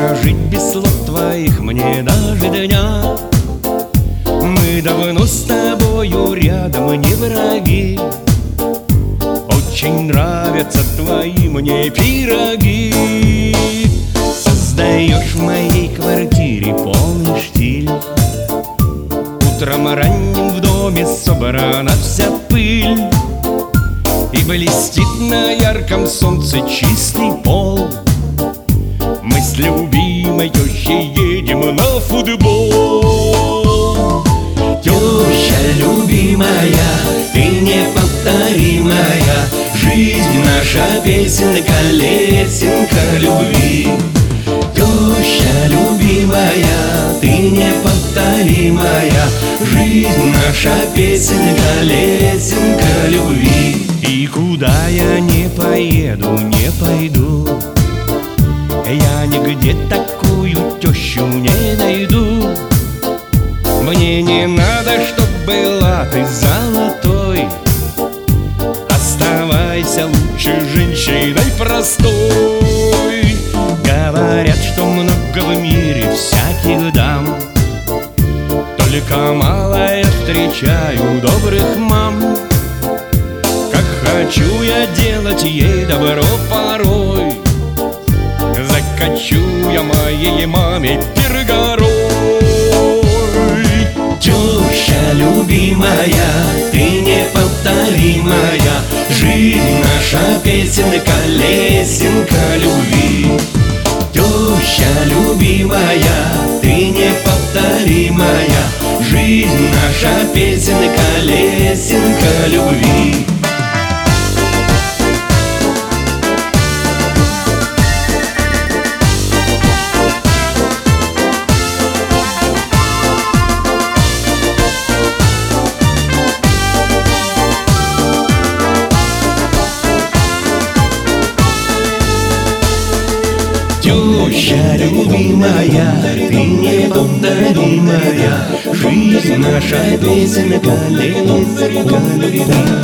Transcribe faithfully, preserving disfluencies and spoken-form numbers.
прожить без слов твоих мне даже дня. Мы давно с тобою рядом, не враги. Очень нравятся твои мне пироги. Создаешь в моей квартире полный штиль. Утром ранним в доме собрана вся пыль, и блестит на ярком солнце чистый пол. Мы с любимой тещей едем на футбол. Теща любимая, ты неповторимая, жизнь наша песенка, лесенка любви. Теща любимая, ты неповторимая, жизнь наша песенка, лесенка любви. И куда я не поеду, не пойду, я нигде такую тещу не найду. Мне не надо, чтоб была ты золотой, оставайся лучше женщиной простой. Говорят, что много в мире всяких дам, только мало я встречаю добрых мам. Как хочу я делать ей добро порой, закачу я моей маме пир горой. Теща любимая, ты неповторимая, жизнь наша песенка, лесенка любви. Теща любимая, ты неповторимая, жизнь наша песенка, лесенка любви. Теща любимая, ты неповторимая, жизнь наша песенка, лесенка любви.